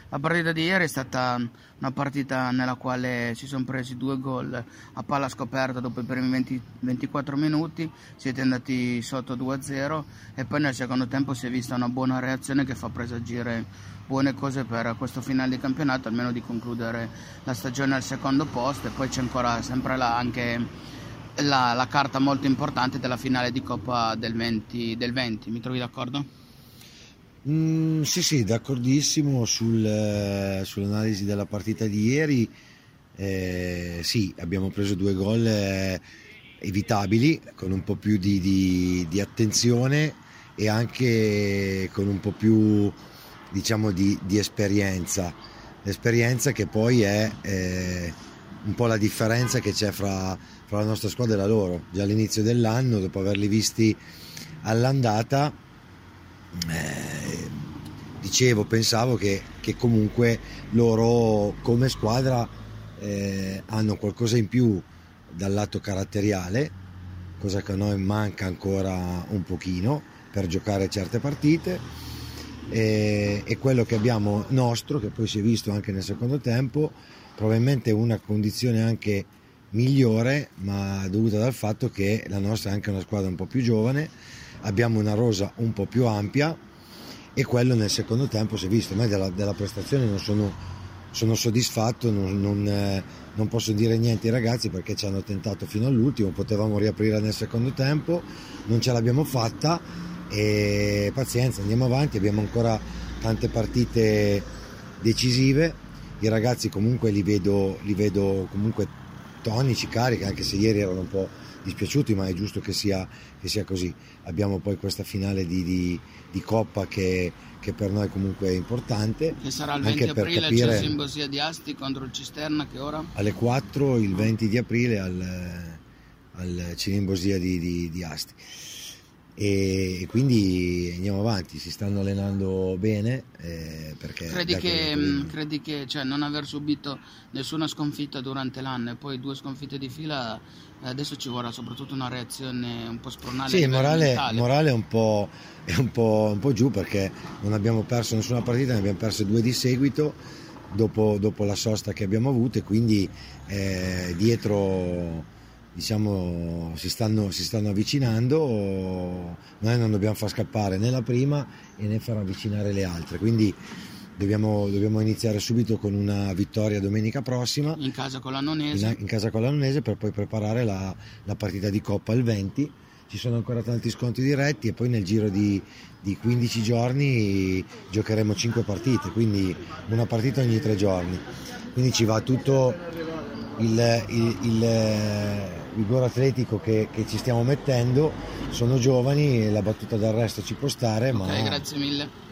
La partita di ieri è stata una partita nella quale si sono presi 2 gol a palla scoperta dopo i primi 24 minuti, siete andati sotto 2-0 e poi nel secondo tempo si è vista una buona reazione che fa presagire buone cose per questo finale di campionato, almeno di concludere la stagione al secondo posto, e poi c'è ancora sempre anche la carta molto importante della finale di Coppa del 20. Mi trovi d'accordo? Sì, d'accordissimo sull'analisi della partita di ieri. Sì, abbiamo preso 2 gol evitabili, con un po' più di attenzione e anche con un po' più, diciamo, di esperienza. L'esperienza che poi è un po' la differenza che c'è fra la nostra squadra e la loro. Già all'inizio dell'anno, dopo averli visti all'andata, pensavo che comunque loro come squadra hanno qualcosa in più dal lato caratteriale, cosa che a noi manca ancora un pochino per giocare certe partite, e quello che abbiamo nostro, che poi si è visto anche nel secondo tempo, probabilmente una condizione anche migliore, ma dovuta dal fatto che la nostra è anche una squadra un po' più giovane, abbiamo una rosa un po' più ampia, e quello nel secondo tempo si è visto. A me della prestazione non sono soddisfatto, non posso dire niente ai ragazzi perché ci hanno tentato fino all'ultimo, potevamo riaprire nel secondo tempo, non ce l'abbiamo fatta, e pazienza, andiamo avanti, abbiamo ancora tante partite decisive. I ragazzi comunque li vedo comunque tonici, carichi, anche se ieri erano un po' dispiaciuti, ma è giusto che sia così. Abbiamo poi questa finale di Coppa che per noi comunque è importante, che sarà il 20 anche aprile per capire, al Cisimbosia di Asti contro il Cisterna. Che ora? Alle 4 il 20 di aprile al Cisimbosia di Asti, e quindi andiamo avanti, si stanno allenando bene, perché credi che cioè, non aver subito nessuna sconfitta durante l'anno e poi 2 sconfitte di fila, adesso ci vorrà soprattutto una reazione un po' spronale? Sì, il morale è un po' giù, perché non abbiamo perso nessuna partita, ne abbiamo perse 2 di seguito dopo la sosta che abbiamo avuto, e quindi dietro, diciamo, si stanno avvicinando. Noi non dobbiamo far scappare né la prima e né far avvicinare le altre, quindi dobbiamo iniziare subito con una vittoria domenica prossima in casa con l'Annonese, per poi preparare la partita di Coppa il 20. Ci sono ancora tanti scontri diretti, e poi nel giro di 15 giorni giocheremo 5 partite, quindi una partita ogni 3 giorni, quindi ci va tutto il vigore atletico che ci stiamo mettendo. Sono giovani e la battuta d'arresto ci può stare, ok, grazie mille.